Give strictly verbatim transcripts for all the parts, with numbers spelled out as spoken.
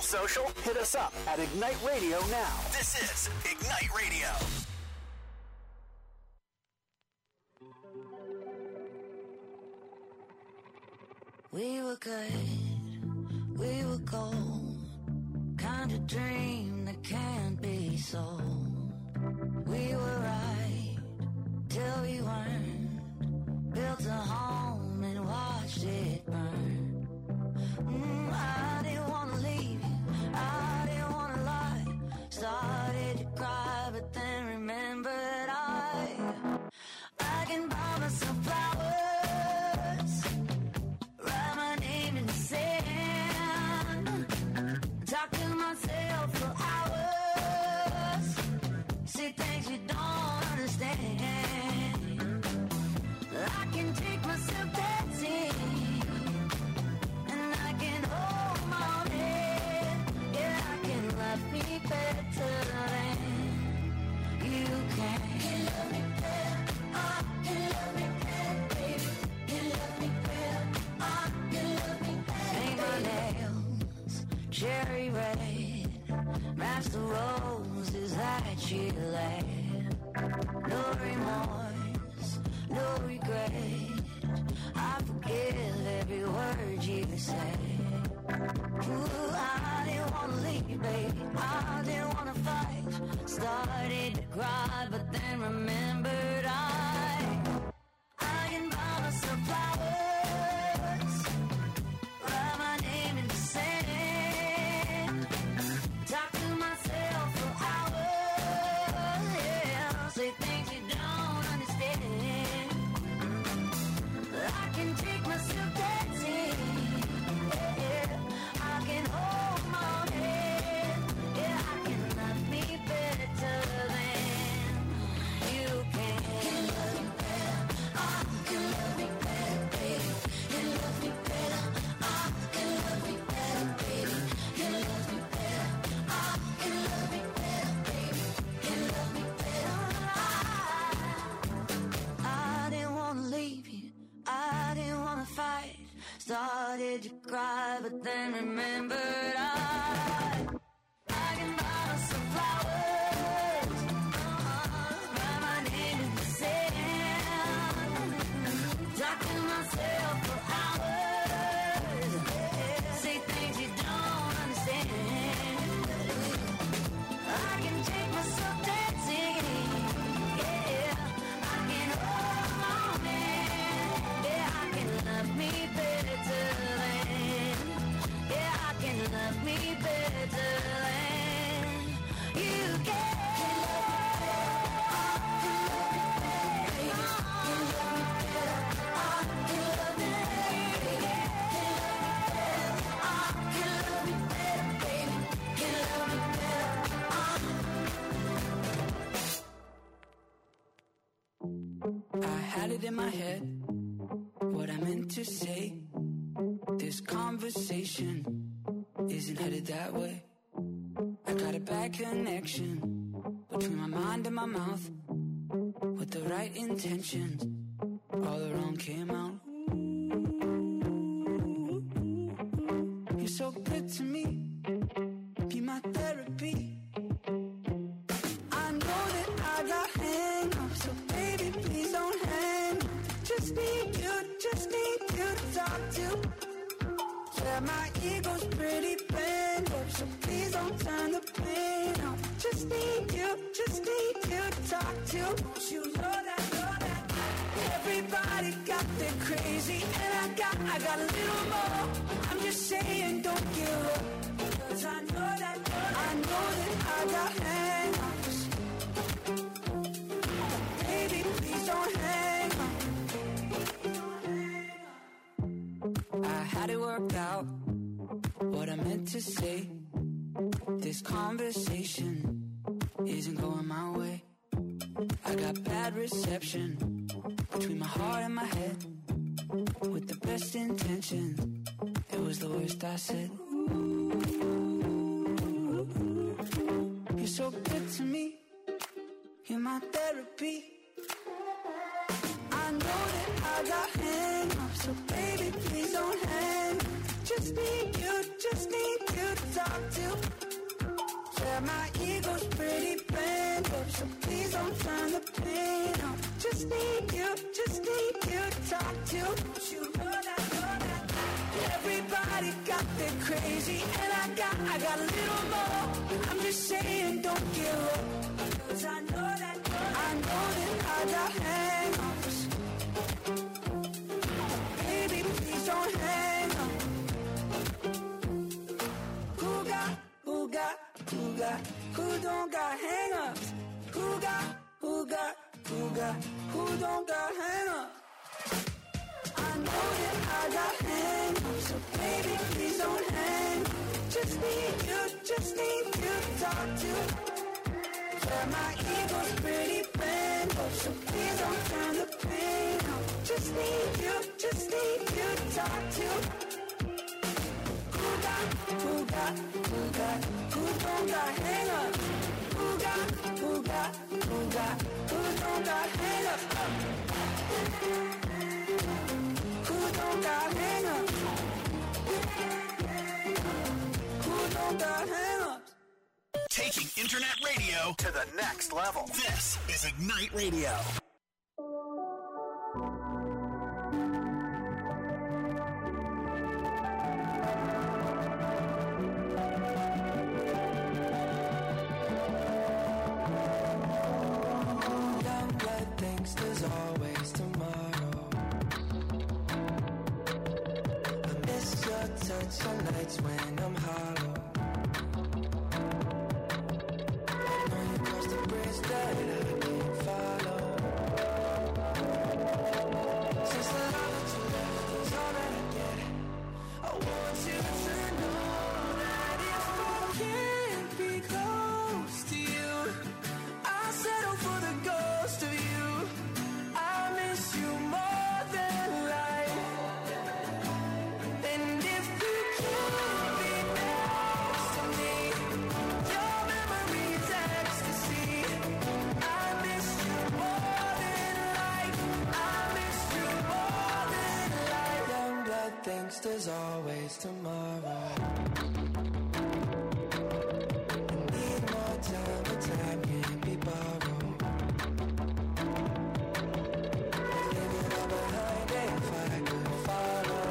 social? Hit us up at Ignite Radio now. This is Ignite Radio. We were good, we were gold, kind of dream that can't be sold. We were right till we weren't, built a home and watched it burn. Mm, I didn't want to leave you, I didn't want to lie, started to cry but then remembered I, I can buy myself flowers. Talk to myself for hours, see things you don't understand. I can take myself dancing, and I can hold my own head. Yeah, I can love me better than you can. You love me better, oh, you love me better, baby. You love me better, oh, you love me better. Paint my nails cherry red, match the roses that you laid. No remorse, no regret, I forgive every word you say. Ooh, I didn't want to leave, baby, I didn't want to fight. Started to cry, but then remembered I, I can buy myself flowers, write my name in the sand. Talk to myself for hours, yeah, say things you don't understand. I can take myself dancing, yeah, I can hold my own head, yeah, I can love me better than you can. You love me better, oh, you love me better, baby. You love me better, oh, you love me better, baby. You love me better. I didn't want to fight, started to cry, but then remembered I, I can buy myself flowers, uh-huh, write my name in the sand, talk to myself for hours, yeah, say things you don't understand. I can take myself dancing, yeah, I can hold my own hand. Love me better than, yeah, I can love me better than you can. I had it in my head, what I meant to say. This conversation isn't headed that way. I got a bad connection between my mind and my mouth. With the right intentions, all the wrong came out. You're so good to me, be my therapy. I know that I got hang-ups, so baby please don't hang up. Just need you, just need you to talk to. Yeah, my ego's pretty bent up, so please don't turn the pain up. Just need you, just need you to talk to. Don't you know that, know that everybody got their crazy, and I got, I got a little more. I'm just saying, don't give up, 'cause I know that, I know that I got hang-ups. Baby, please don't hang up. I had it worked out, what I meant to say. This conversation isn't going my way. I got bad reception between my heart and my head. With the best intentions, it was the worst I said. You're so good to me, you're my therapy. I know that I got hang-ups, so baby please don't hang. Just need you, just need you to talk talk to. Yeah, my ego's pretty bent up, so please don't turn the pain up. Just need you, just need you to talk to. You know that, know that. Everybody got their crazy, and I got, I got a little more. I'm just saying, don't give up, 'cause I know that, I know that I got hang-ups. Baby, please don't hang up. Who got, who got, who got, who don't got hang-ups? Who got, who got, who got, who don't got hang-ups? I know that I got hang-ups, so baby, please don't hang up. Just need you, just need you to talk to. Yeah, my ego's pretty bent up, so please don't turn the pain up. Just need you, just need you to talk to. Who got, who got, who got, who don't got hang-ups? Who got, who got, who got, who don't got hang-ups? Who don't got hang-ups? Who don't got hang-ups? Taking internet radio to the next level. This is Ignite Radio. Young blood thinks there's always tomorrow. I miss your touch on nights when I'm hollow. Know you crossed the bridge that I can't follow. Since the love that you left is all that I get, I want you to know that if I can't be close to you, I'll settle for the ghost of you. I miss you more than life. And if you can't be next to me, your memory is ecstasy. I miss you more than life. I miss you more than life. Young blood thinks there's always tomorrow. I need more time, but time can't be borrowed. Leave it all behind if I could follow.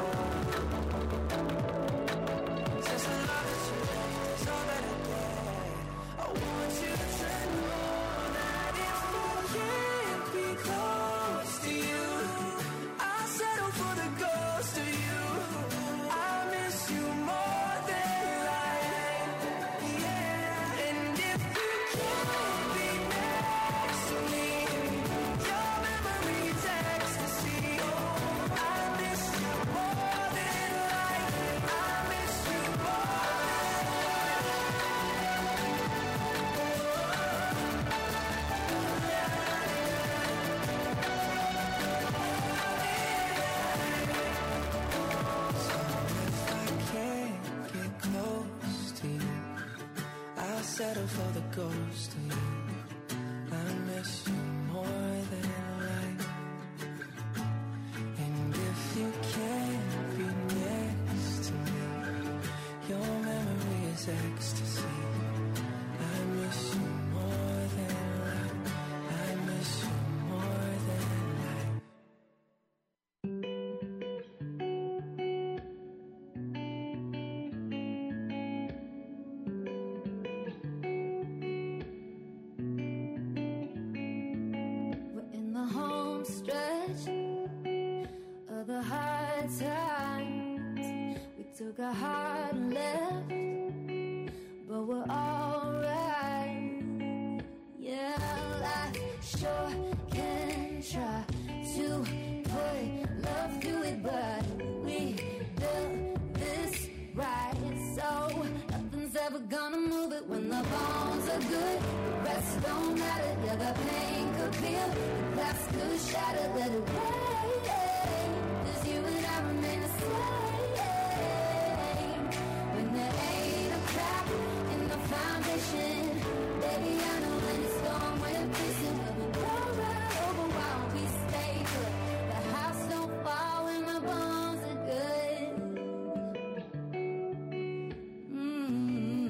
Since the love that you left is all that I get, I want you to know that if I can't be close to you, I'll settle for the ghost of you. I miss you more than life, yeah. And if you can't be next to me, your memory is ecstasy. I miss you more than life. I miss you more So if I can't get close to you, I'll settle for the ghost of you. I miss you more than life. And if you can't be next to me, your memory is ecstasy. I miss you more than life. I miss you more than life. We're in the home stretch of the hard times. We took a hard left, but we're alright. Yeah, life sure can try to put love through it, but we built this right. So nothing's ever gonna move it when the bones are good. The rest don't matter. Yeah, the pain could peel, the glass could shatter. Let it rain, 'cause you and I remain the same. When there ain't a crack in the foundation, baby, I know when it's gone, we're facing. We'll be roll right over while we stay put. The house don't fall when the bones are good. Mm-hmm.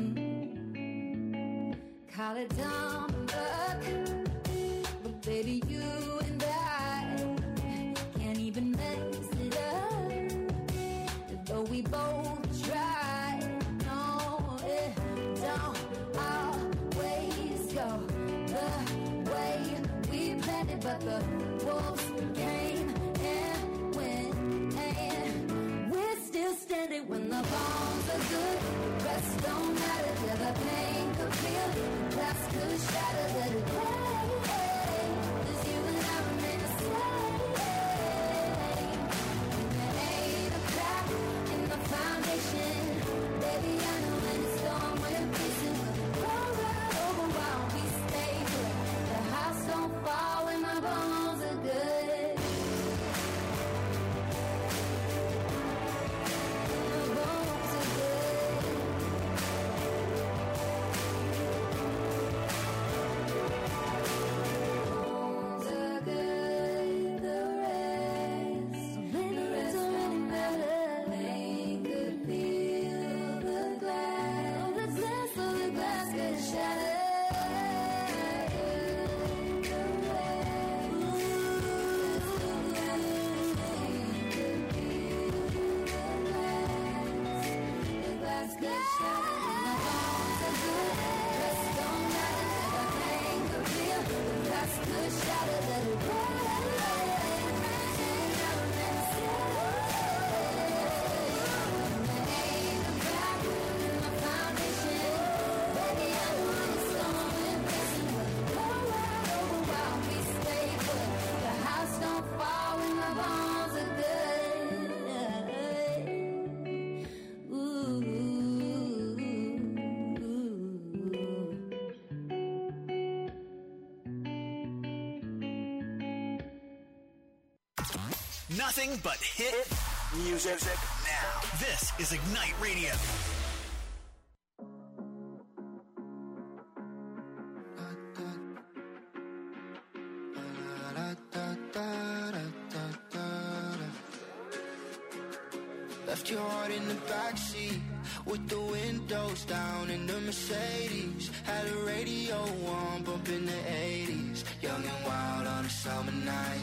a dumb luck, but baby, you and I can't even mess it up. Though we both try, no, it don't always go the way we planned it, but the wolves came and went, and we're still standing when the bombs are good. The rest don't matter till the pain could feel. The glass could shatter, let it play. 'Cause you and I remain the same. And there ain't a crack in the foundation. Baby, I know when it's storm, we're facing. Roll right over while we stay put. The house don't fall when my bones are good. My bones are good. Bones are good, the rest, the rest don't matter. They could feel the glass, oh, the glass, oh, the glass gets shattered. The rest, the glass gets shattered. My bones are good, the rest don't matter. The pain could feel, the glass could shatter. Let it break. Nothing but hit music now. This is Ignite Radio. Left your heart in the backseat with the windows down in the Mercedes. Had a radio on, bumping the eighties. Young and wild on a summer night.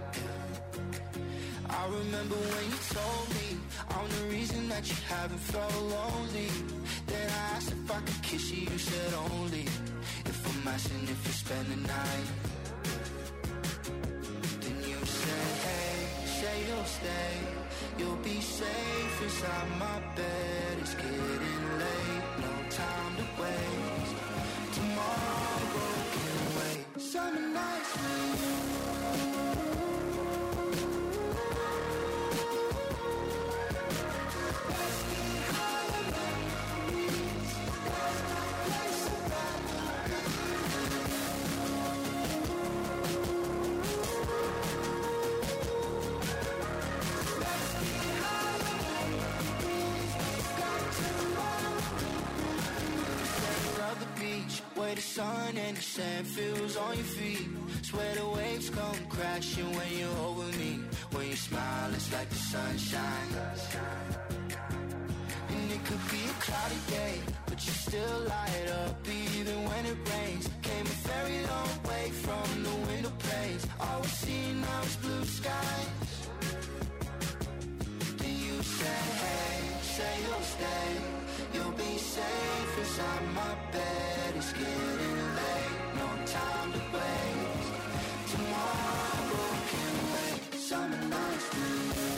I remember when you told me I'm the reason that you haven't felt lonely. Then I asked if I could kiss you, you said only if I'm asking if you spend the night. Then you said, hey, say you'll stay. You'll be safe inside my bed. It's getting late, no time to waste. Tomorrow can wait. Summer nights with you. Where the sun and the sand feels on your feet. Swear the waves come crashing when you're over me. When you smile, it's like the sunshine. And it could be a cloudy day, but you still light up even when it rains. Came a very long way from the window panes. All we see now is blue skies. Then you say, hey, say you'll stay. You'll be safe inside my bed. It's getting late, no time to waste. Tomorrow can wait. Summer nights with you.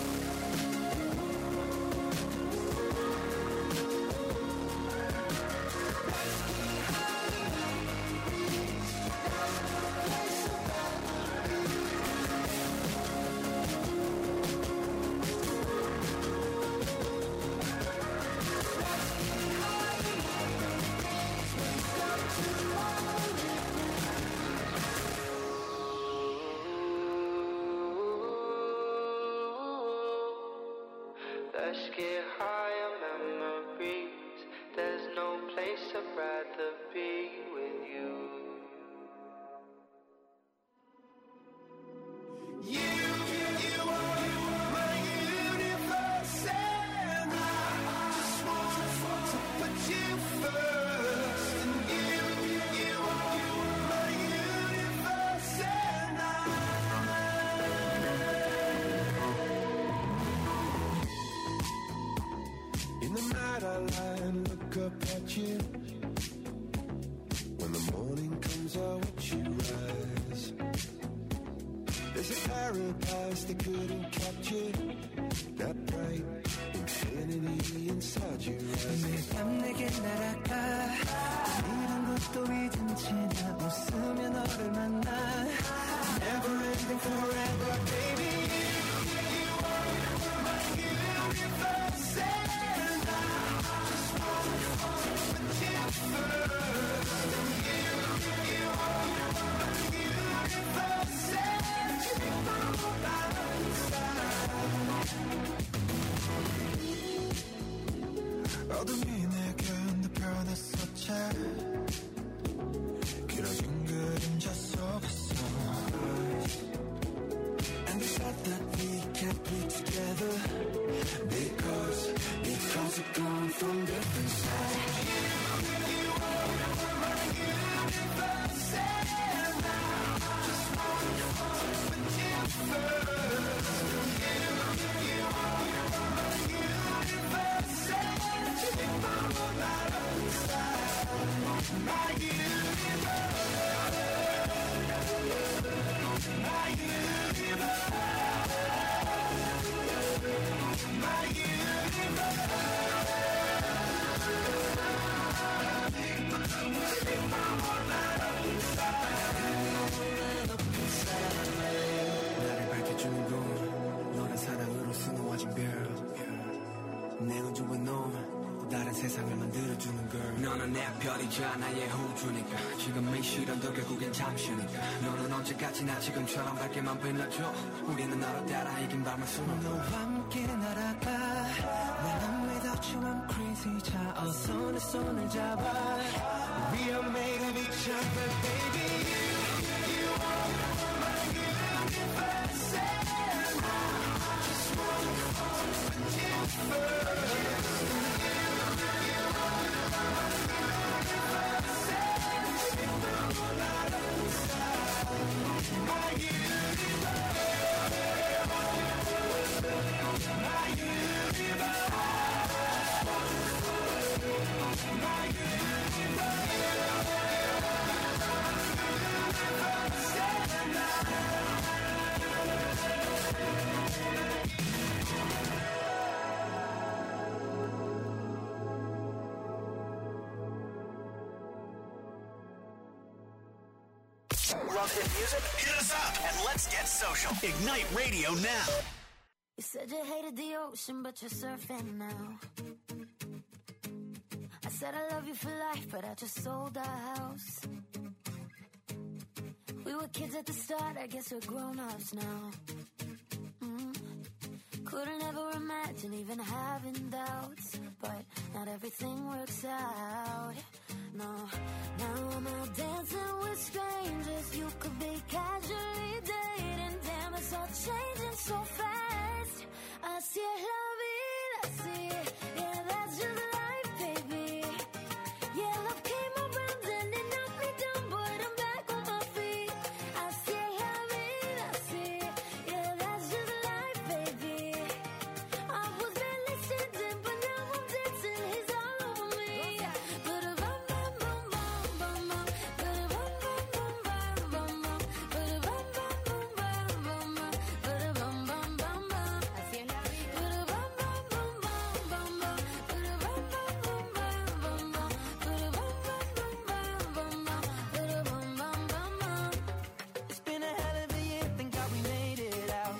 Let's get high on memories. There's no place I'd rather be with you. You, you are my universe, and I just want to put you first. And you, you paradise they couldn't capture that bright infinity inside your eyes. 매일 밤 내게 날아가 이런 것도 잊은 채 나 웃으며 너를 만나 Never ending forever baby You are my universe and I just wanna fall with you first. You, you are my universe and you are my inside. 어둠이 내게 변했었지 길어진 그림자 속에서 And they said that we can't be together Because, because we've come from different sides. You, you are my universe and I just wanna fall with you first. You, you are my universe and you are my inside. My universe. My universe, my 나를 밝혀주는 건 너란 사랑으로 수놓아진 별. 내 우주의 너 다른 세상을 만들어주는 걸. 너는 내 별이자 나의 호주니까 지금 이 시련도 결국엔 잠시니까 너는 언제까지나 지금처럼 밝게만 빛나줘. 우리는 너로 따라 이긴 밤을 수놓아 너와 함께 날아가 나는 without you I'm crazy. 자 어서 내 손을 잡아 We are made of each other baby. You, you are my universe and I just wanna fall with you first. Love hit music? Hit us up and let's get social. Ignite Radio now. You said you hated the ocean, but you're surfing now. I said I love you for life, but I just sold our house. We were kids at the start, I guess we're grown-ups now. Mm. Couldn't ever imagine even having doubts, but not everything works out. No, now I'm out dancing with strangers. You could be casually dating. Damn, it's all changing so fast. Así es la vida, sí. Yeah, that's just life, baby. Yeah, love came around and it knocked me down, but I'm back on my feet. Así es la vida, sí. Yeah, that's just life, baby. I was barely sitting, but now I'm dancing. He's all over me. But a bum bum bum bum bum bum. But a bum bum bum bum bum bum. But a bum bum bum bum bum bum. But a bum bum bum bum. Así es la vida. But a bum bum bum bum bum bum. But a bum bum bum bum bum bum. But a bum bum bum bum bum bum. But a bum bum bum bum. It's been a hell of a year, thank God we made it out.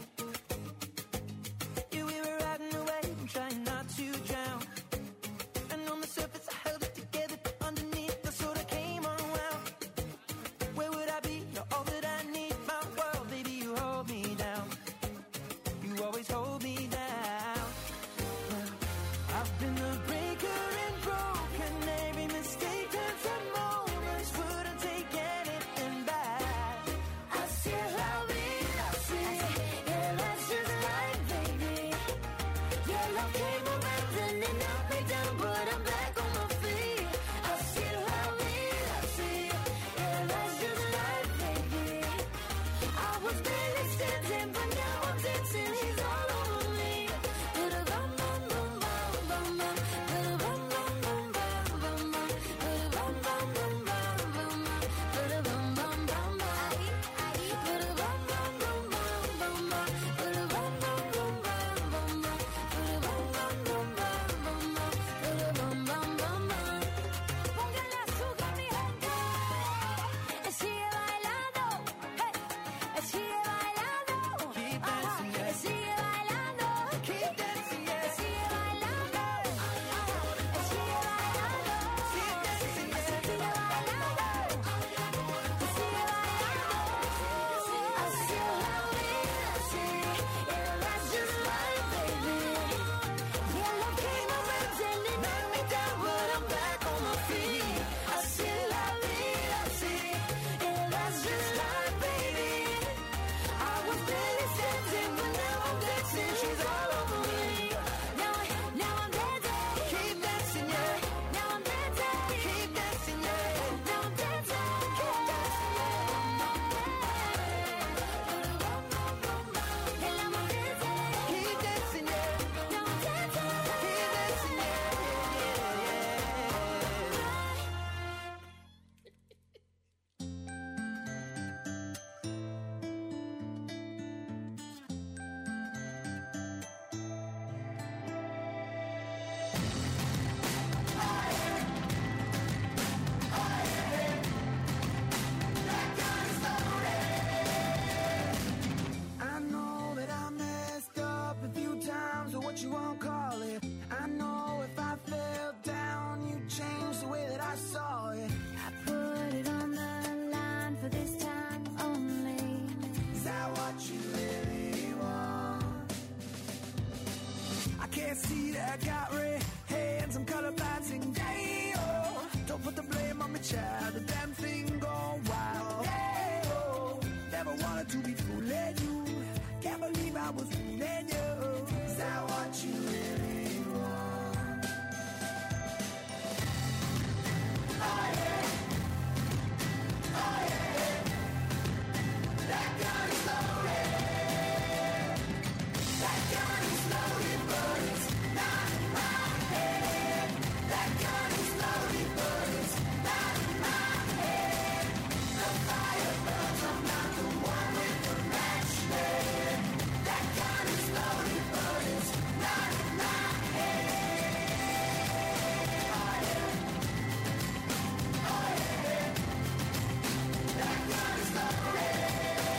Yeah, we were riding away, trying not to drown. And on the surface I held it together, but underneath I sort of came unwound. Where would I be? You're all that I need, my world, baby, you hold me down. You always hold me down. Well, I've been a breaker and broken. Every mistake turns to moments. Wouldn't take anything back. Así es la vida, sí. Yeah, that's just life, baby. Yeah, love came around and it knocked me down, but I'm back on my feet. Así es la vida, sí. Yeah, that's just life, baby. I was barely standing, but now I'm dancing. He's all over me. But a bum bum bum bum bum bum. But a bum bum bum bum bum bum. But a bum bum bum bum bum bum. But a bum bum bum bum. But a bum bum bum bum bum. But a bum bum bum bum. But a bum bum bum bum. But a bum bum bum bum. But a bum bum bum bum. But a bum bum bum bum. But a bum bum bum bum. But a bum bum bum bum. But a bum bum bum bum. I got red hands, I'm colorblind, sing day-oh. Don't put the blame on me, child, the damn thing gone wild. Day-oh. Never wanted to be fooling you. Can't believe I was fooling you. Is that what you really want? Oh yeah. Oh yeah. That gun is loaded. That gun is loaded, but it's not in my head. That gun is loaded, but it's not in my head. The fire burns, I'm not the one with the match there. That gun is loaded, but it's not in my head. Oh yeah. Oh yeah. That gun is loaded.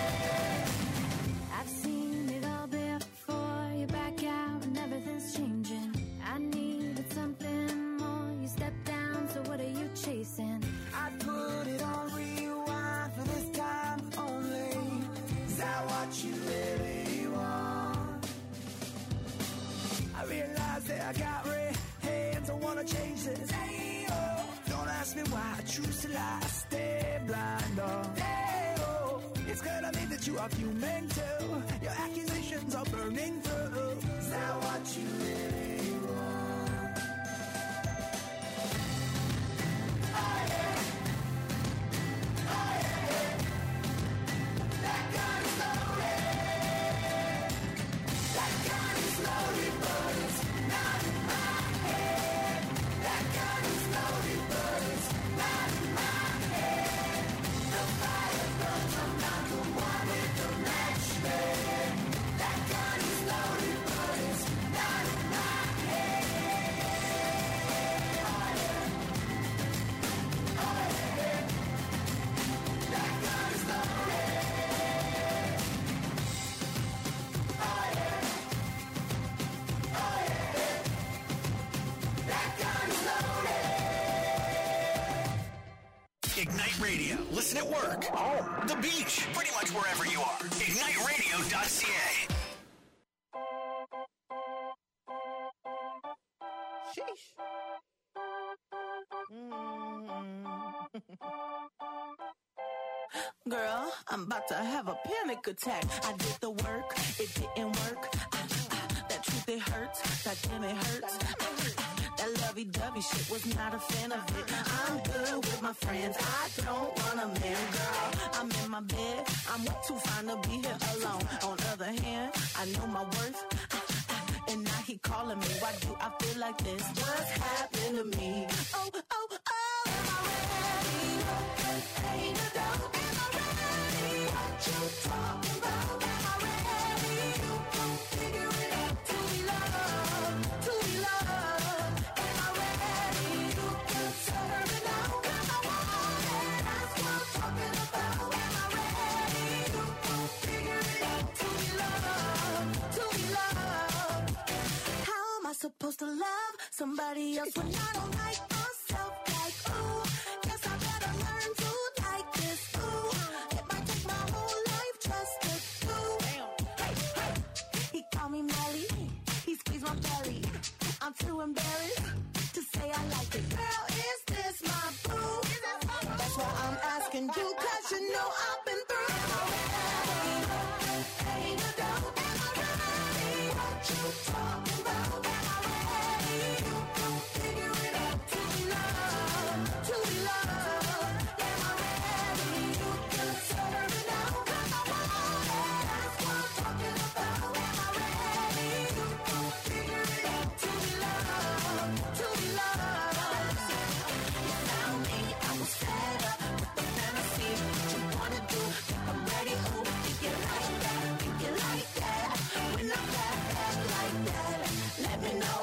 I've seen it all before. You back out and everything's changing. I needed something more. You step down, so what are you chasing? I put it on rewind for this time only. Is that what you really want? I realize that I got red hands, I wanna change this. Hey, oh. Don't ask me why I choose to lie, I stay blind, oh. Hey, oh. It's clear to me that you are human too. Your accusations are burning through. Is that what you really want? Oh yeah. Oh yeah. That gun is loaded. That gun is loaded, but it's not in my head. That gun is loaded, but it's not in my head. The fire burns, I'm not the one with the match there. That gun is loaded, but it's not in my head. Oh yeah. Oh yeah. That gun is loaded. Oh yeah. Oh yeah. That gun is loaded. Ignite Radio. Listen at work, home, the beach, pretty much wherever you are. ignite radio dot c a. Sheesh. Girl, I'm about to have a panic attack. I did the work, it didn't work. Ah, ah, that truth, it hurts. That damn, it hurts. That lovey-dovey shit was not a fan of it. I'm good with my friends. I don't want a man, girl. I'm in my bed. I'm way too fine to be here alone. On the other hand, I know my worth. Ah, ah, and now he calling me. Why do I feel like this? What's happened to me? Oh, oh, oh, am I ready? Ain't no doubt. Am I ready? What you talking about? Am I ready? You can figure it out. To be loved, to be loved. Am I ready? You can serve it now. 'Cause I want it. That's what I'm talking about. Am I ready? You can figure it out. To be loved, to be loved. How am I supposed to love somebody else when I don't like myself? Like, ooh, guess I better learn to like this. Ooh, it might take my whole life just to do. Hey, hey. He called me Melly. He squeezed my belly. I'm too embarrassed to say I like it. Girl, is this my boo? That's why I'm asking you, 'cause you know I've been through. Am I ready? Ain't no doubt. Am I ready? What you talking about? Am I ready? You can figure it out. To be loved, to be loved. Am I ready? You can serve it now. 'Cause I want it. That's what I'm talking about. Am I ready? You can figure it out. To be loved, to be loved. You found me, I was fed up with the fantasy. What you wanna do? Think I'm ready? Ooh, think you like that? Think you like that? When I'm back, back like that, let me know.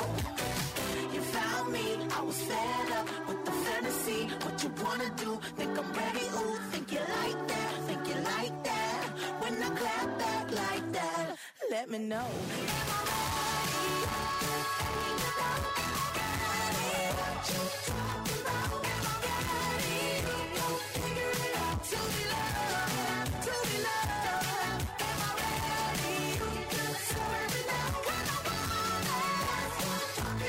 You found me, I was fed up with the fantasy. What you wanna do? Think I'm ready? Ooh, think you like that? Think you like that? When I clap back like that, let me know. Am I ready? Ain't no doubt. Am I ready? What you talking about? Am I ready? You gon' figure it out. To be loved, to be loved. Am I ready? You can serve it now. 'Cause I want it. That's what I'm talking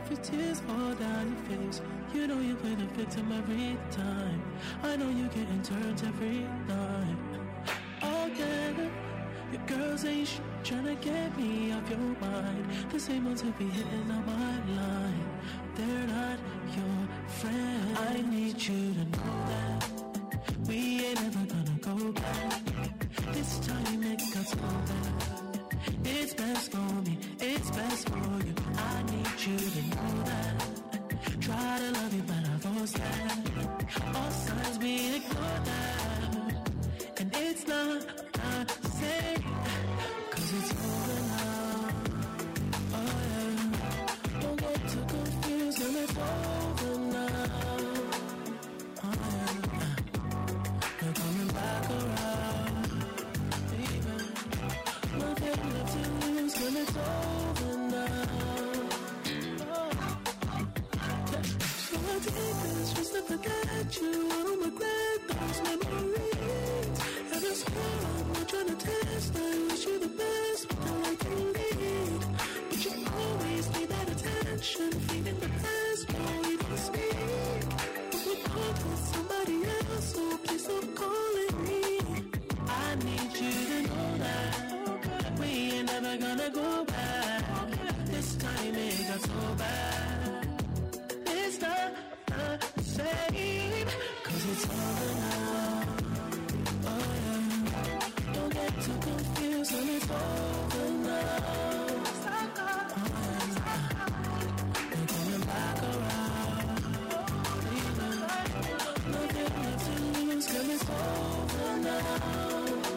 your tears fall down your face. You know you play the victim every time. I know you're getting turned every night. Again, your girls ain't sh- trying to get me off your mind. The same ones who be hitting on my line. They're not your friend. I need you to know that we ain't ever gonna go back. This time it got so bad. It's best for me, it's best for you. I need you to know that. Try to love you, but I've lost that. All signs we ignore that. And it's not the same, cause it's over now. Oh yeah. Don't get too confused, girl, it's over now. Oh yeah. You're coming back around. Baby, nothing left to lose, girl, it's over now. Just to forget you, I don't regret those memories. And I swear I'm not trying to test, I wish you the best, but I like you need. But you always need that attention, feeding the past, won't even speak. But we talk with somebody else, so please stop calling me. I need you to know that we ain't never gonna go back. This time it got so bad. It's not the same, cause it's over now. Oh yeah. Don't get too confused when it's over now. Oh yeah. You're coming back around. Baby, nothing left to lose, cause it's over now.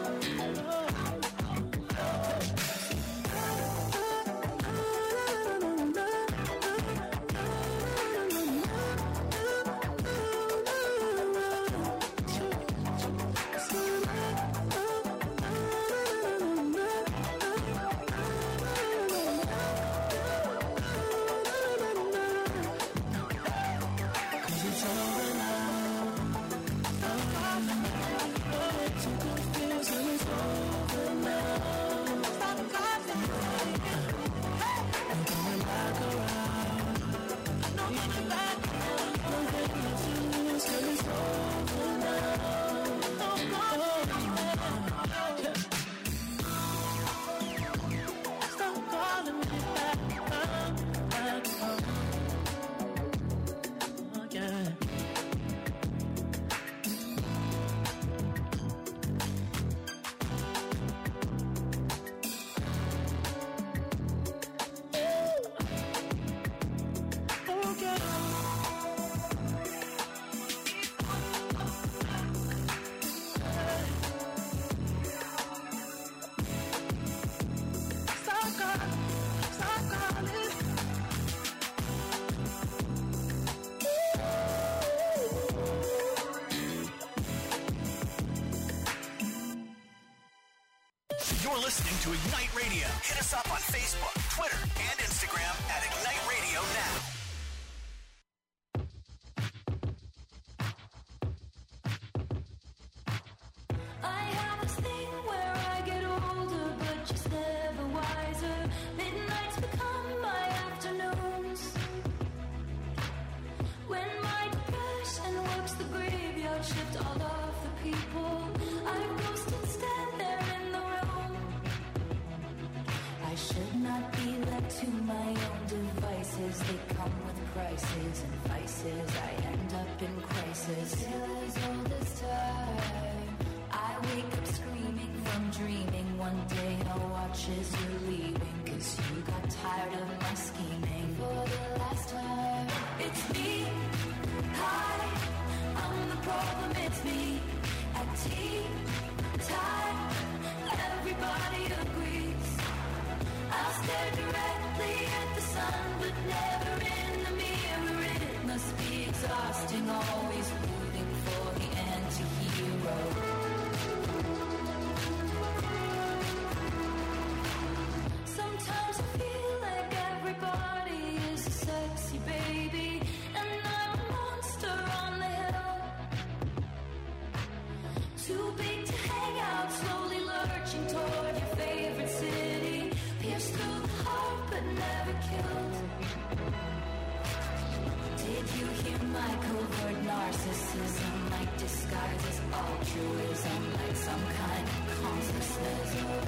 You're listening to Ignite Radio. Hit us up on Facebook, Twitter, and Instagram at Ignite Radio Now. I have this thing where I get older, but just never wiser. Midnights become my afternoons. When my depression works the graveyard shift all of the people I ghost and stand there in the room. I should not be left to my own devices. They come with prices and vices. I end up in crisis. Still as old as time. I wake up screaming from dreaming. One day I'll watch as you're leaving, cause you got tired of my scheming. For the last time, it's me. Hi, I'm the problem, it's me. At tea time, everybody agrees. I'll stare directly at the sun, but never in the mirror. It must be exhausting, always rooting for the anti-hero. Sometimes I feel like everybody is a sexy baby, and I'm a monster on the hill. Too big to hang out, slowly lurching toward your favorite city. Pierced through the heart, but never killed. Did you hear my covert narcissism? Like disguised as altruism, like some kind of consciousness.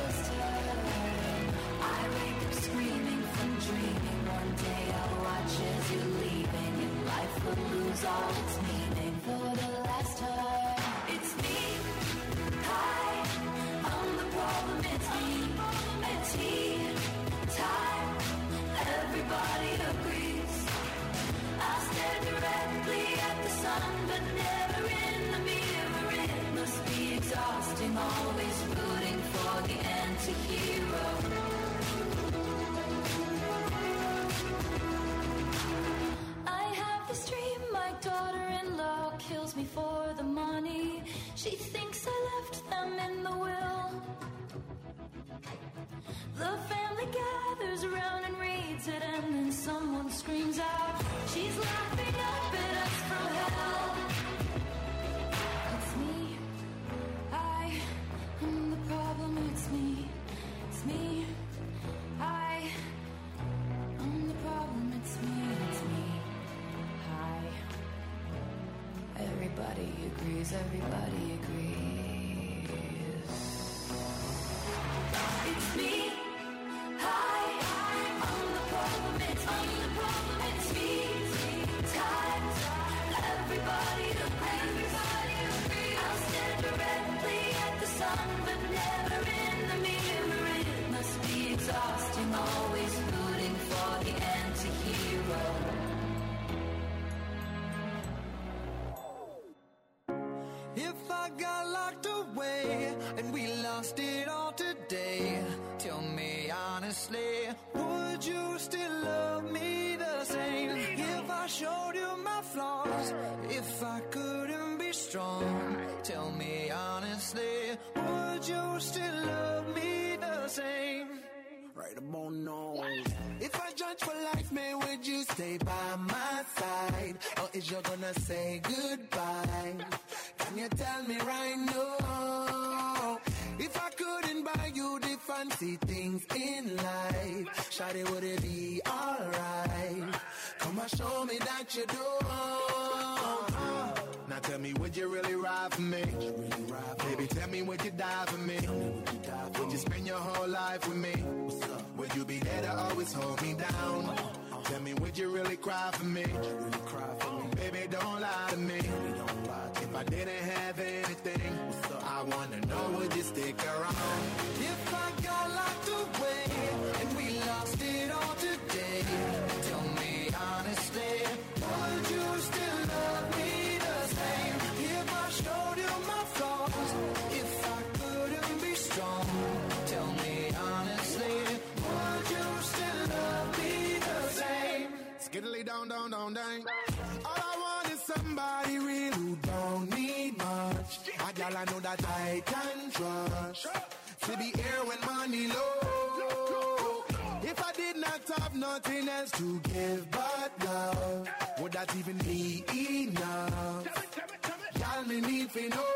I wake up screaming from dreaming. One day I'll watch as you're leaving, and life will lose all its meaning. For the last time, it's me. Hi, I'm the problem. It's me. At tea time, everybody agrees. I stare directly at the sun, but never in the mirror. It must be exhausting, always rooting for the anti-hero. I have this dream, my daughter-in-law kills me for the money. She thinks I left them in the will. The family gathers around and reads it, and then someone screams out, she's laughing up at us from hell. It's me. I am the problem. It's me. It's me. I am the problem. It's me. It's me. Hi. Everybody agrees. Everybody agrees. It's me. Hi, I'm the problem, it's me, the problem, it's me. Time, everybody agrees. I'll stare directly at the sun, but never in the mirror. It must be exhausting, always rooting for the anti-hero. If I got locked away and we lost it all today, tell me honestly, would you still love me the same? If I showed you my flaws, if I couldn't be strong, tell me honestly, would you still love me the same? Right about now. If I judge for life, man, would you stay by my side? Or is you gonna say goodbye? Can you tell me right now? If I couldn't buy you the fancy things in life, shawty, would it be alright? Come and show me that you do. Now tell me, would you really ride for me? Really ride for Baby, tell me, would you die for me? Would you, die for would you spend your whole life with me? Would you be there to always hold me down? Uh-huh. Tell me, would you really cry for me? Would you really cry for me? Baby, don't lie to me. Don't lie to if me. I didn't have anything, I wanna know, would you stick around? If I got locked away and we lost it all today, tell me honestly, would you still love me the same? If I showed you my flaws, if I couldn't be strong, tell me honestly, would you still love me the same? Skiddly down, down, down, down. All I want is somebody real who don't need much. A gal I know that I can trust. To be here when money low. If I did not have nothing else to give but love, would that even be enough? Y'all me need to know.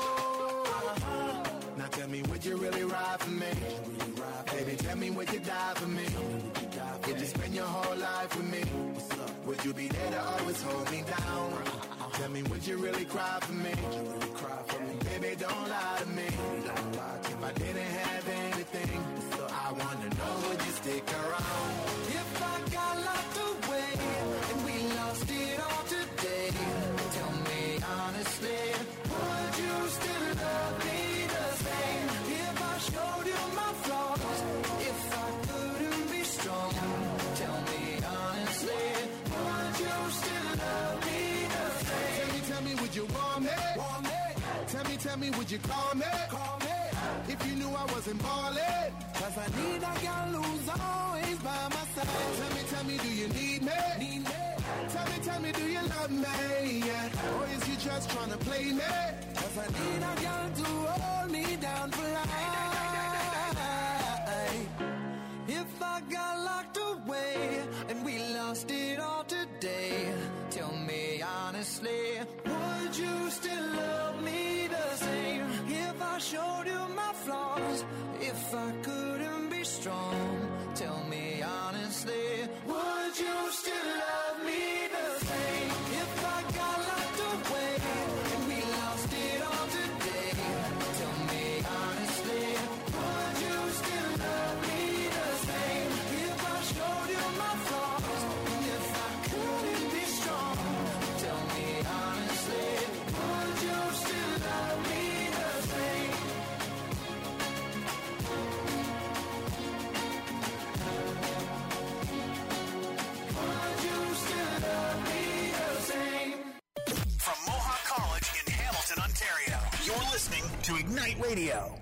Now tell me, would you really ride for me? Baby, tell me, would you die for me? Would you spend your whole life with me? Would you be there to always hold me down? Tell me, would you really cry for me? Baby, don't lie to me. If I didn't have anything, I wanna know, would you stick around? If I got locked away and we lost it all today, tell me honestly, would you still love me the same? If I showed you my flaws, if I couldn't be strong, tell me honestly, would you still love me the same? Tell me, tell me, would you want me? Want me? Tell me, tell me, would you call me? Call me. If you knew I wasn't ballin'. Cause I need a girl who's always by my side. Tell me, tell me, do you need me? Need me? Tell me, tell me, do you love me? Yeah. Or is you just tryna play me? Cause I need a girl to hold me down for life. If I got locked away and we lost it all today, tell me honestly, would you still love me the same? If I showed you my flaws, if I couldn't be strong, tell me honestly, would you still love me the same? You're listening to Ignite Radio.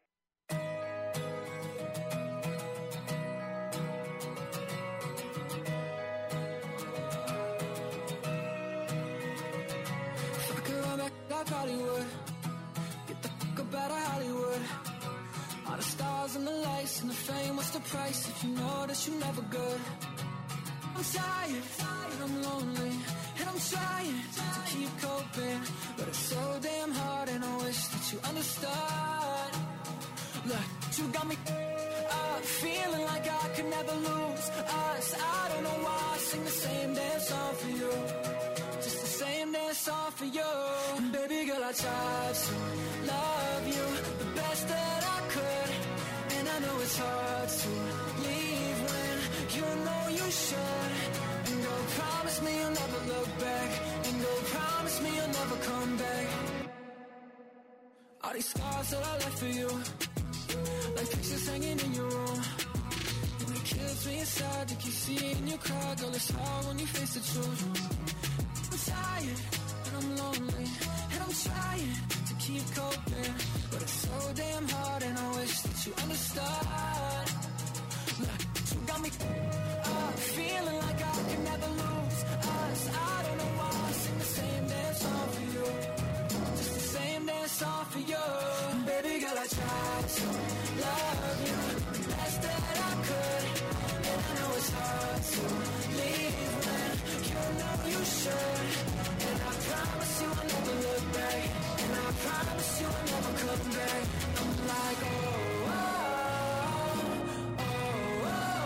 If I could run back like Hollywood, get the fuck up out of Hollywood. All the stars and the lights and the fame, what's the price if you know that you're never good? I'm tired, and I'm lonely, and I'm trying to keep coping, but it's so damn hard and I wish that you understood. Look, you got me up, feeling like I could never lose us. I don't know why I sing the same damn song for you, just the same damn song for you. And baby girl, I tried to love you the best that I could, and I know it's hard to leave when you know you should. And go promise me you'll never look back, and go promise me you'll never come back. All these scars that I left for you, like pictures hanging in your room, and it kills me inside to keep seeing you cry. Girl, it's hard when you face the truth. I'm tired and I'm lonely, and I'm trying to keep coping, but it's so damn hard and I wish that you understood. Look, you got me up, feeling like I can never lose us. I don't know why I sing the same damn song for you, just the same damn song for you. Baby girl, I tried to love you the best that I could, and I know it's hard to leave when you know you should. And I promise you I'll never look back, and I promise you I'll never come back. I'm like, oh, oh, oh, oh,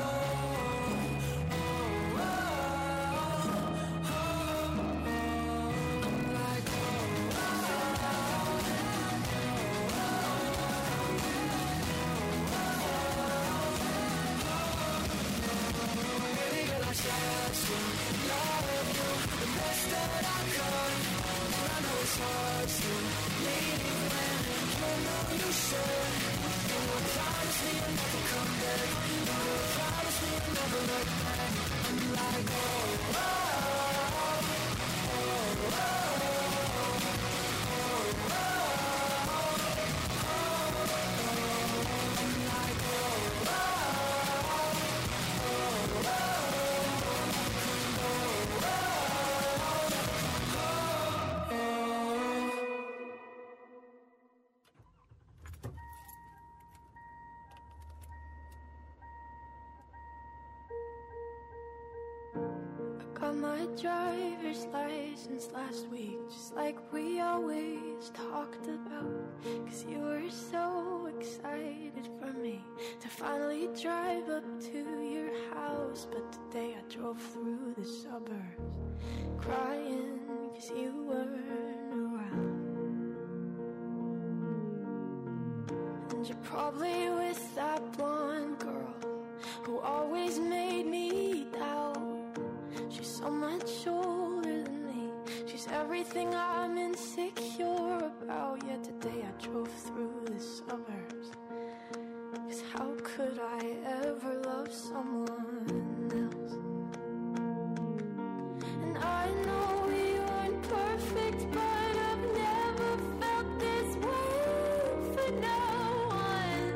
oh, oh, oh. I'm like, oh, baby girl, I tried to love you the best that I could, and I know it's hard to leave when you know you should. And you promise me you'll never come back, and you promise me you'll never look back. I'm like, oh, oh, oh, oh, oh, oh, oh. I'm like, oh, oh. Got my driver's license last week, just like we always talked about. Cause you were so excited for me to finally drive up to your house. But today I drove through the suburbs crying cause you weren't around. And you're probably with that blonde girl who always made me doubt. She's so much older than me, she's everything I'm insecure about. Yet today I drove through the suburbs, cause how could I ever love someone else? And I know we aren't perfect, but I've never felt this way for no one.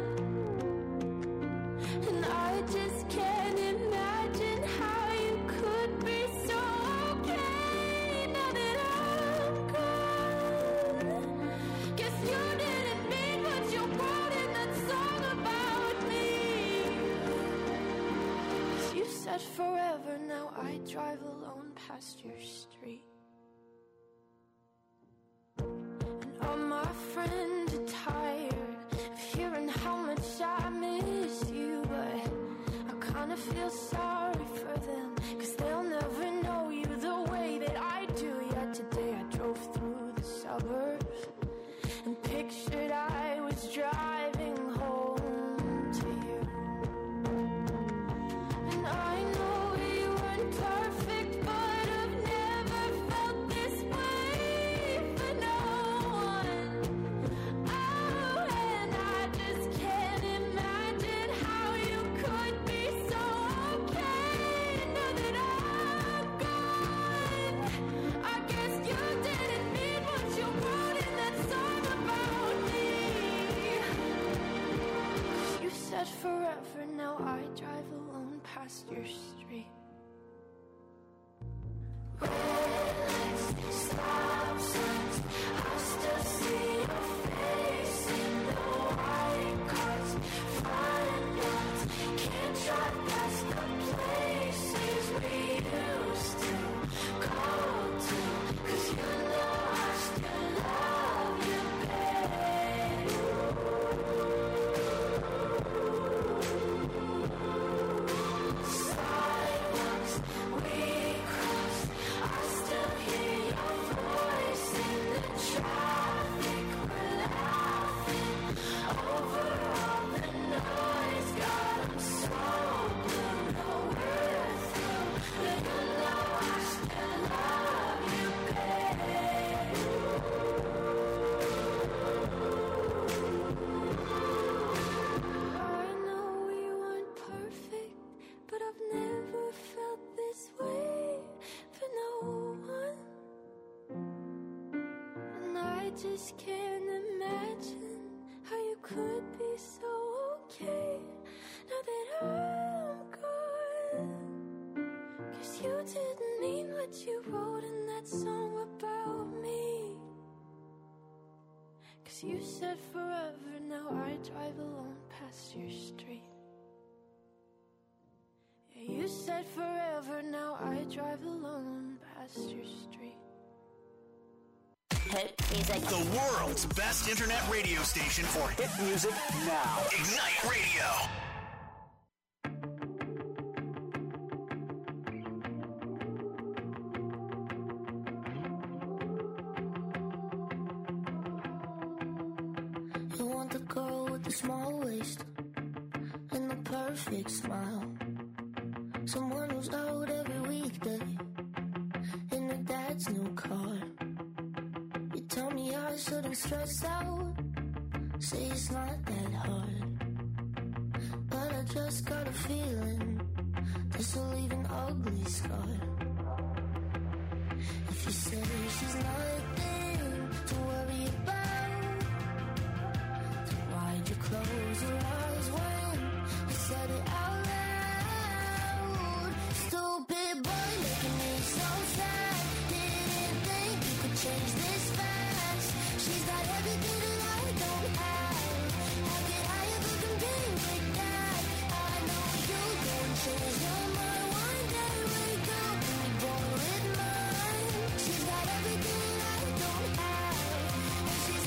And I just can't imagine how you could be so okay now that I'm gone. Guess you didn't mean what you wrote in that song about me. 'Cause you said forever, now I drive alone past your street. And all my friends are tired of hearing how much I miss you, but I kinda feel sorry for them, cause they'll never know you the way that I do. Yet today I drove through the suburbs and pictured I was driving home to you. And I know we weren't perfect, but I've never felt this way for no one. Oh, and I just can't imagine how you could be so past your street. Red lights, stop signs, I still see your face in the white cars. Flying lines, can't drive past the places we used to go to. 'Cause you know I still love you, babe. Sidewalks we crossed, I still hear your voice in the traffic. We're laughing over all the noise. God, I'm so blue, no we're through. But you know I still love you, babe. I know we weren't perfect, but I've never felt this way for no one. And I just can't imagine how you could be so okay now that I'm gone. 'Cause you didn't mean what you wrote in that song about me. 'Cause you said forever, now I drive alone past your street. Yeah, you said forever, now I drive alone past your street. Hit music. The world's best internet radio station for hit music now. Ignite Radio. You want the girl with the small waist and the perfect smile. Someone who's out every weekday in her dad's new car. You tell me I shouldn't stress out, say it's not that hard. But I just got a feeling this will leave an ugly scar. If you say she's nothing to worry about, then why'd you close your eyes when you said it out loud? Stupid boy making me so sad. Didn't think you could change this fast. She's got everything that I don't have. How could I ever compete with that? I know you don't change your mind. One day wake up and be born with mine. She's got everything that I don't have. And she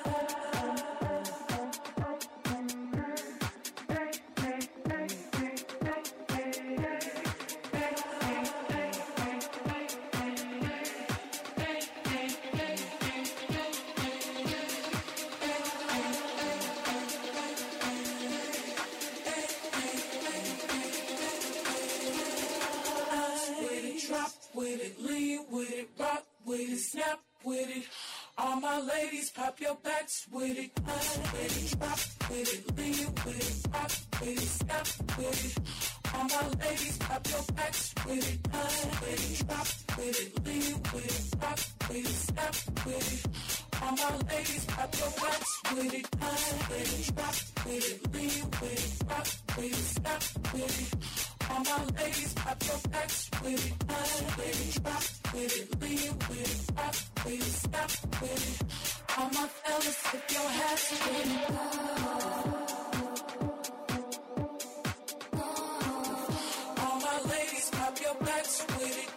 with it, lean with it, rock with it, snap with it. All my ladies, pop your backs with it, with it, drop with it, lean with it, rock with it, snap with it. All my ladies, pop your backs with it, with it, drop with it, lean with it, rock with it, snap with it. All my ladies, pop your backs with it, with it, drop with it, lean with it, rock with it, snap with it. All my ladies, pop your backs with it, with it, drop with it, lean with it, rock with it, snap with it. All my fellas, tip your hats with it. All my ladies, pop your backs with it.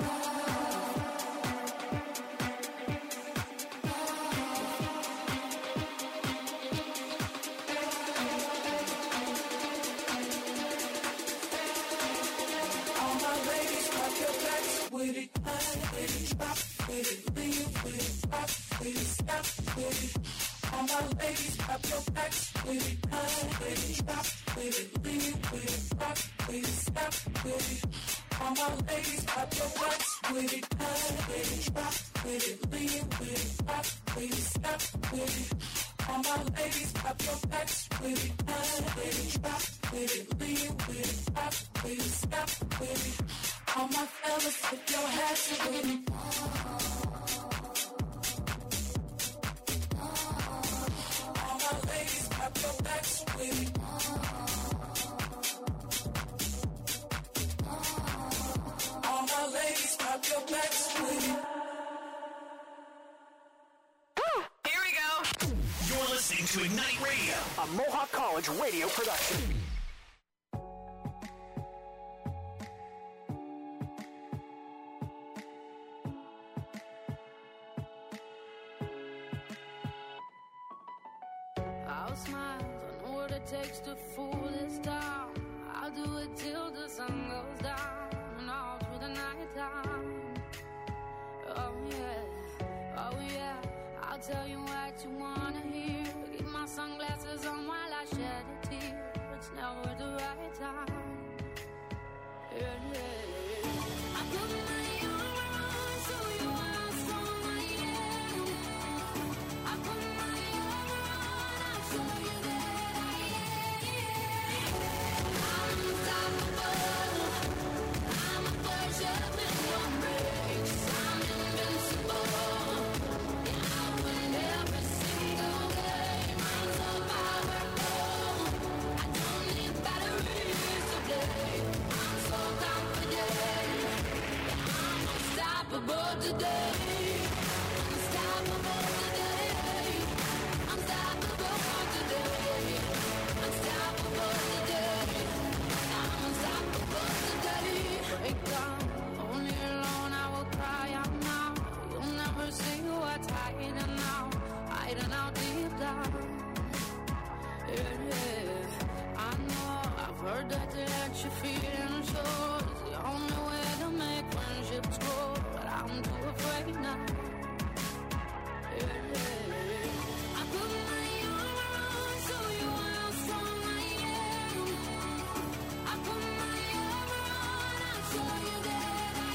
With it, with it, drop with it, lean with it, rock with it, snap with it. All my ladies, pop your backs with it, with it, drop with it, lean with it, rock with it, snap with it. All my ladies, pop your backs with it, with it, drop with it, lean with it, rock with it, snap with it. All my ladies, pop your backs with it, with it, drop with it, lean with it, rock with it, snap with it. All my fellas, tip your hats with it. All my ladies, pop your backs with it. All my ladies, pop your backs with it. Here we go. You're listening to Ignite Radio, a Mohawk College radio production. I'll smile, I know what it takes to fool this town. I'll do it till the sun goes down and all through the night time. Oh yeah, oh yeah, I'll tell you what you wanna hear. Keep my sunglasses on while I shed a tear. It's never the right time. Yeah, yeah. I put my armor on so you know how strong I am. I put my armor on, I'll show you that I am. I'm unstoppable. I'm a virgin with no brakes. I'm invincible. Yeah, I win every single game. I'm so powerful. I don't need batteries to play. I'm so confident. Yeah, I'm unstoppable today. Unstoppable today. Unstoppable today. Unstoppable today. I'm unstoppable today. Break down, only alone I will cry out now. You'll never see what's hiding now, hiding out deep down. Yeah, yeah. I know, I've heard that they let you feel and show. It's the only way to make friendships grow, but I'm too afraid now. Yeah, yeah. I put my armor on so you know how strong I am. I put my armor on, I'll show you that I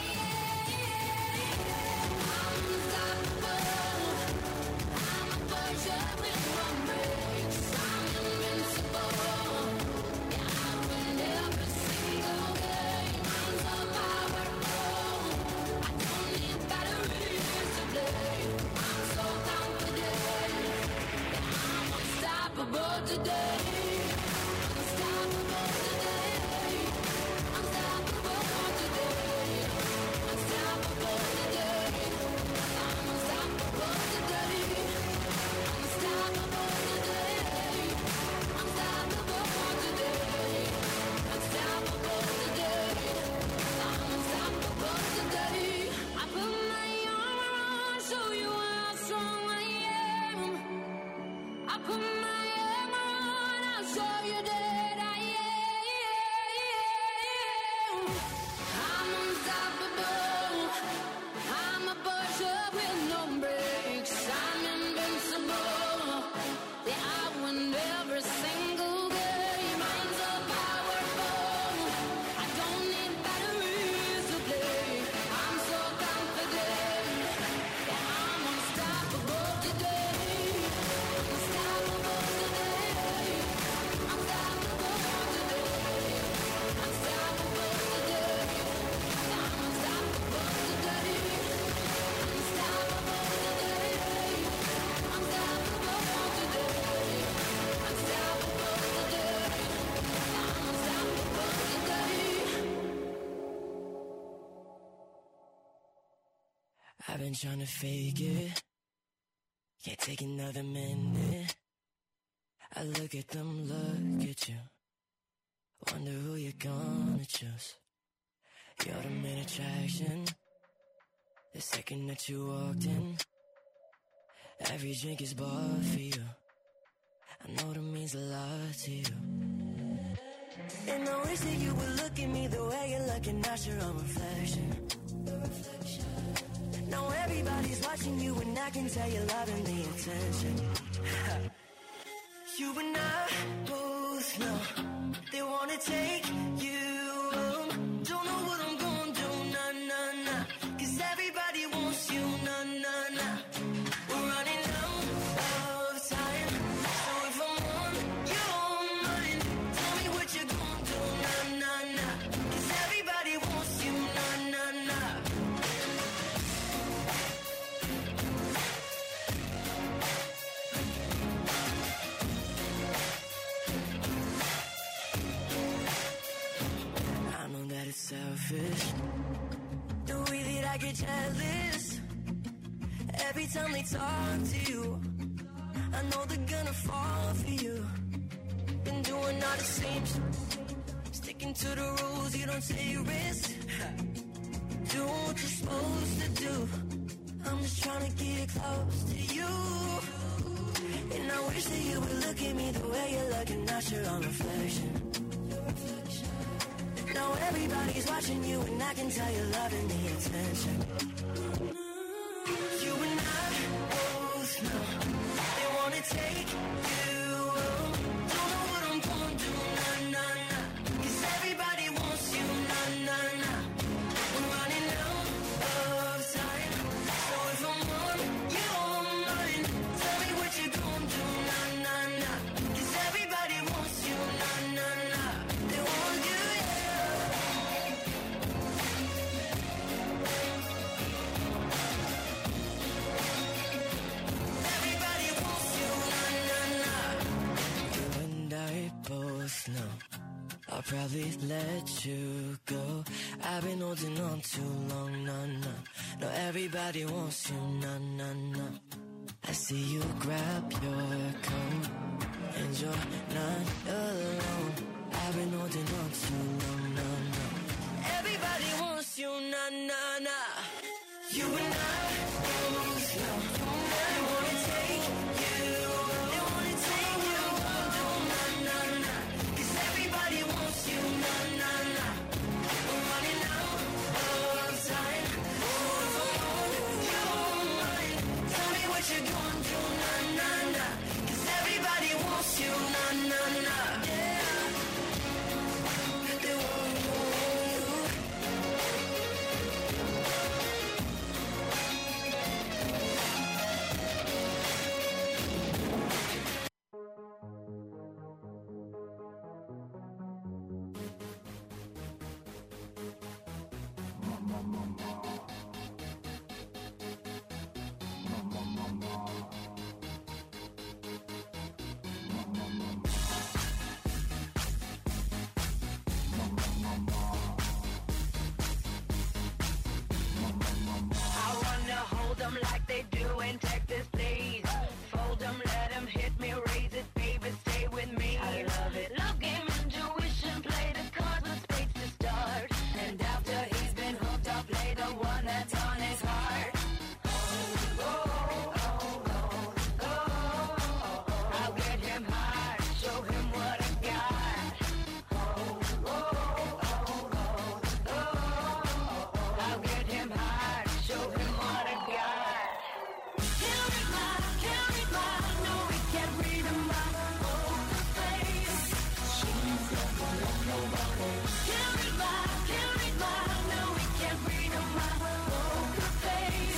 am. I'm unstoppable. I'm a virgin with no brakes. I'm invincible. Yeah, I win every single game. I'm so powerful. I don't need batteries to play. I'm so confident. Yeah, I'm unstoppable today. Unstoppable today. Unstoppable today. Unstoppable today. I'm unstoppable today. Unstoppable today. Unstoppable today. Unstoppable today. I'm unstoppable today. I put my armor on, show you how strong I am. I been trying to fake it. Can't take another minute. I look at them, look at you. Wonder who you're gonna choose. You're the main attraction. The second that you walked in, every drink is bought for you. I know that means a lot to you. And I wish that you would look at me the way you're looking at your own reflection. Now everybody's watching you and I can tell you're loving the attention. You and I both know they wanna take you home. Don't know what I'm gonna do, nah, nah, nah. Cause everybody wants you, nah, nah, nah. We're running out of time. So if I'm on your mind, tell me what you're gonna do, nah, nah, nah. Cause everybody wants you, nah, nah, nah. It's selfish, the way that I get jealous every time they talk to you. I know they're gonna fall for you. Been doing all the same shit, sticking to the rules, you don't take risks. Do what you're supposed to do. I'm just trying to get close to you. And I wish that you would look at me the way you're looking at your own reflection. Now everybody's watching you and I can tell you're loving the attention. You and I both know they wanna take you home. Don't know what I'm gonna do, nah, nah, nah. Cause everybody wants you, nah, nah, nah. We're running out of time. So if I'm on your mind, tell me what you're gonna do, nah, nah, nah. Cause everybody wants you, nah, nah, nah. They want you. No, I'll probably let you go. I've been holding on too long, no, no. No, everybody wants you, no, no, no. I see you grab your coat and you're not alone. I've been holding on too long, no, no. Everybody wants you, no, no, no. You and I